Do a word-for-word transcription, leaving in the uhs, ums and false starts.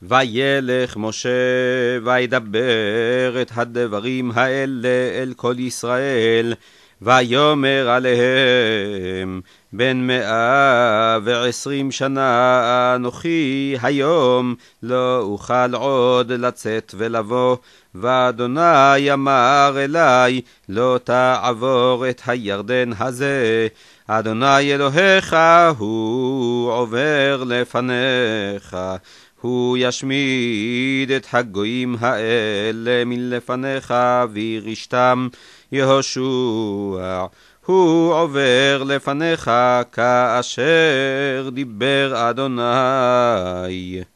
וילך משה וידבר את הדברים האלה אל כל ישראל, ויאמר עליהם, בן מאה ועשרים שנה אנוכי היום, לא אוכל עוד לצאת ולבוא, ואדוני אמר אלי, לא תעבור את הירדן הזה, אדוני אלוהיך הוא עובר לפניך, הוא ישמיד את הגויים האלה מלפניך וירשתם. יהושע הוא עובר לפניך כאשר דיבר אדוני.